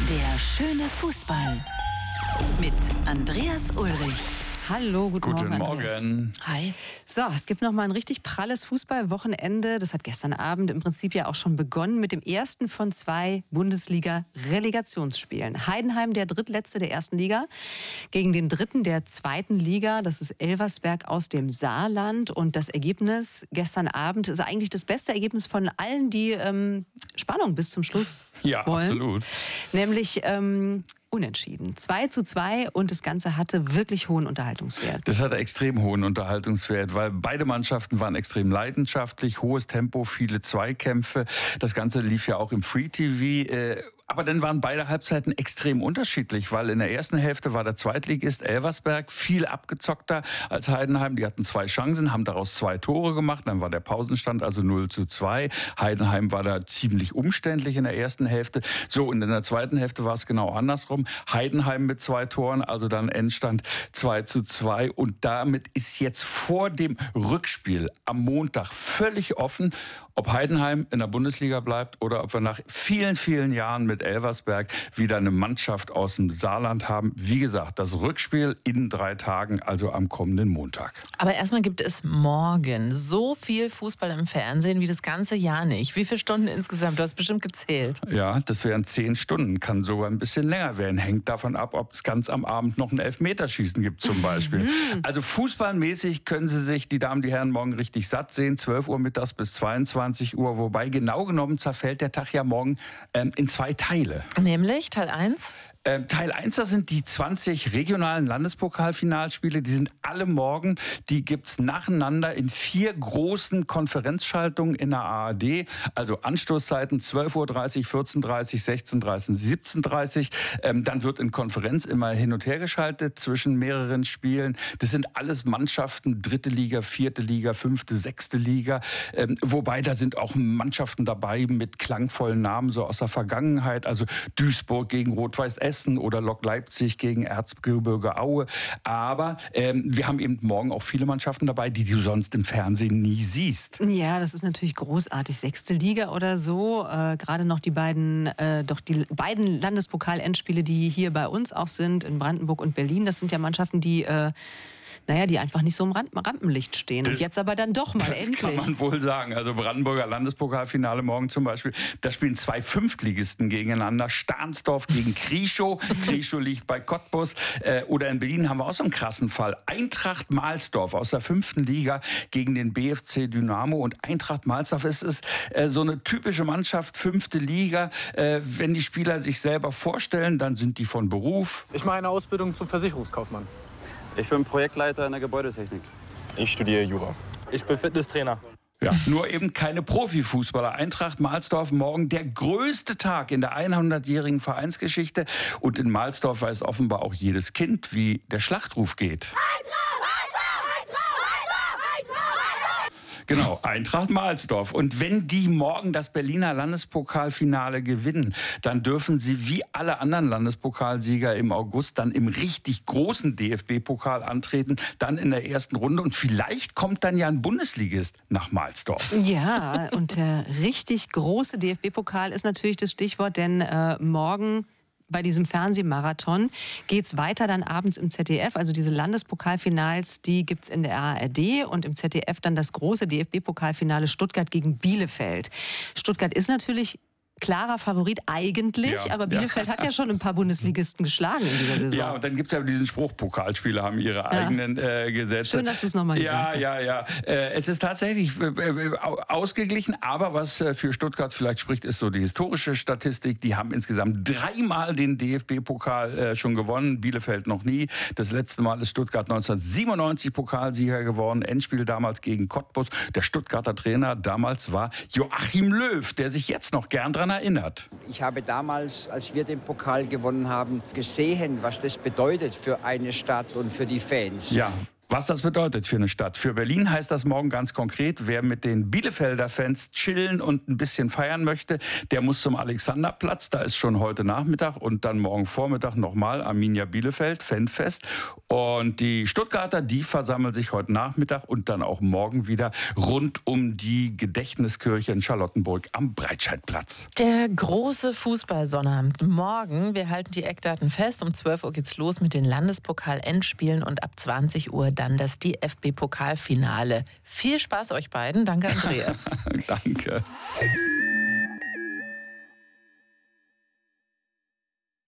Der schöne Fußball mit Andreas Ulrich. Hallo, guten Morgen. Morgen. Hi. So, es gibt noch mal ein richtig pralles Fußballwochenende. Das hat gestern Abend im Prinzip ja auch schon begonnen mit dem ersten von 2 Bundesliga-Relegationsspielen. Heidenheim, der drittletzte der ersten Liga, gegen den dritten der zweiten Liga. Das ist Elversberg aus dem Saarland. Und das Ergebnis gestern Abend ist eigentlich das beste Ergebnis von allen, die Spannung bis zum Schluss wollen. Ja, absolut. Nämlich unentschieden. 2:2 und das Ganze hatte wirklich hohen Unterhaltungswert. Das hatte extrem hohen Unterhaltungswert, weil beide Mannschaften waren extrem leidenschaftlich, hohes Tempo, viele Zweikämpfe. Das Ganze lief ja auch im Free TV. Aber dann waren beide Halbzeiten extrem unterschiedlich, weil in der ersten Hälfte war der Zweitligist Elversberg viel abgezockter als Heidenheim. Die hatten 2 Chancen, haben daraus 2 Tore gemacht. Dann war der Pausenstand also 0:2. Heidenheim war da ziemlich umständlich in der ersten Hälfte. So, und in der zweiten Hälfte war es genau andersrum. Heidenheim mit 2 Toren, also dann Endstand 2:2. Und damit ist jetzt vor dem Rückspiel am Montag völlig offen, ob Heidenheim in der Bundesliga bleibt oder ob wir nach vielen, vielen Jahren mit Elversberg wieder eine Mannschaft aus dem Saarland haben. Wie gesagt, das Rückspiel in 3 Tagen, also am kommenden Montag. Aber erstmal gibt es morgen so viel Fußball im Fernsehen wie das ganze Jahr nicht. Wie viele Stunden insgesamt? Du hast bestimmt gezählt. Ja, das wären 10 Stunden, kann sogar ein bisschen länger werden. Hängt davon ab, ob es ganz am Abend noch ein Elfmeterschießen gibt zum Beispiel. Also fußballmäßig können Sie sich, die Damen, die Herren, morgen richtig satt sehen. 12 Uhr mittags bis 22 Uhr. Wobei genau genommen zerfällt der Tag ja morgen in 2 Teile. Nämlich Teil 1? Teil 1, das sind die 20 regionalen Landespokalfinalspiele. Die sind alle morgen. Die gibt's nacheinander in 4 großen Konferenzschaltungen in der ARD. Also Anstoßzeiten 12:30 Uhr, 14:30 Uhr, 16:30 Uhr, 17:30 Uhr. Dann wird in Konferenz immer hin und her geschaltet zwischen mehreren Spielen. Das sind alles Mannschaften, 3. Liga, 4. Liga, 5., 6. Liga. Wobei da sind auch Mannschaften dabei mit klangvollen Namen so aus der Vergangenheit. Also Duisburg gegen Rot-Weiß Essen oder Lok Leipzig gegen Erzgebirge Aue. Aber wir haben eben morgen auch viele Mannschaften dabei, die du sonst im Fernsehen nie siehst. Ja, das ist natürlich großartig. 6. Liga oder so. Gerade noch die beiden Landespokal-Endspiele, die hier bei uns auch sind, in Brandenburg und Berlin. Das sind ja Mannschaften, die die einfach nicht so im Rampenlicht stehen. Und jetzt aber dann doch mal das endlich. Das kann man wohl sagen. Also Brandenburger Landespokalfinale morgen zum Beispiel. Da spielen 2 Fünftligisten gegeneinander. Stahnsdorf gegen Krieschow. Krieschow liegt bei Cottbus. Oder in Berlin haben wir auch so einen krassen Fall. Eintracht Mahlsdorf aus der 5. Liga gegen den BFC Dynamo. Und Eintracht Mahlsdorf ist so eine typische Mannschaft, 5. Liga. Wenn die Spieler sich selber vorstellen, dann sind die von Beruf. Ich mache eine Ausbildung zum Versicherungskaufmann. Ich bin Projektleiter in der Gebäudetechnik. Ich studiere Jura. Ich bin Fitnesstrainer. Ja, nur eben keine Profifußballer. Eintracht Mahlsdorf morgen der größte Tag in der 100-jährigen Vereinsgeschichte. Und in Mahlsdorf weiß offenbar auch jedes Kind, wie der Schlachtruf geht. Genau, Eintracht Mahlsdorf. Und wenn die morgen das Berliner Landespokalfinale gewinnen, dann dürfen sie wie alle anderen Landespokalsieger im August dann im richtig großen DFB-Pokal antreten, dann in der ersten Runde. Und vielleicht kommt dann ja ein Bundesligist nach Mahlsdorf. Ja, und der richtig große DFB-Pokal ist natürlich das Stichwort, denn morgen bei diesem Fernsehmarathon geht's weiter dann abends im ZDF. Also diese Landespokalfinals, die gibt's in der ARD und im ZDF dann das große DFB-Pokalfinale Stuttgart gegen Bielefeld. Stuttgart ist natürlich klarer Favorit eigentlich, Ja, aber Bielefeld hat ja schon ein paar Bundesligisten geschlagen in dieser Saison. Ja, und dann gibt es ja diesen Spruch, Pokalspieler haben ihre eigenen Gesetze. Schön, dass du es nochmal gesagt hast. Ja. Es ist tatsächlich ausgeglichen, aber was für Stuttgart vielleicht spricht, ist so die historische Statistik. Die haben insgesamt 3-mal den DFB-Pokal schon gewonnen, Bielefeld noch nie. Das letzte Mal ist Stuttgart 1997 Pokalsieger geworden, Endspiel damals gegen Cottbus. Der Stuttgarter Trainer damals war Joachim Löw, der sich jetzt noch gern dran erinnert. Ich habe damals, als wir den Pokal gewonnen haben, gesehen, was das bedeutet für eine Stadt und für die Fans. Ja. Was das bedeutet für eine Stadt. Für Berlin heißt das morgen ganz konkret, wer mit den Bielefelder Fans chillen und ein bisschen feiern möchte, der muss zum Alexanderplatz. Da ist schon heute Nachmittag und dann morgen Vormittag nochmal Arminia Bielefeld, Fanfest. Und die Stuttgarter, die versammeln sich heute Nachmittag und dann auch morgen wieder rund um die Gedächtniskirche in Charlottenburg am Breitscheidplatz. Der große Fußballsonnabend morgen. Wir halten die Eckdaten fest. Um 12 Uhr geht's los mit den Landespokal-Endspielen und ab 20 Uhr dann das DFB-Pokalfinale. Viel Spaß euch beiden. Danke, Andreas. Danke.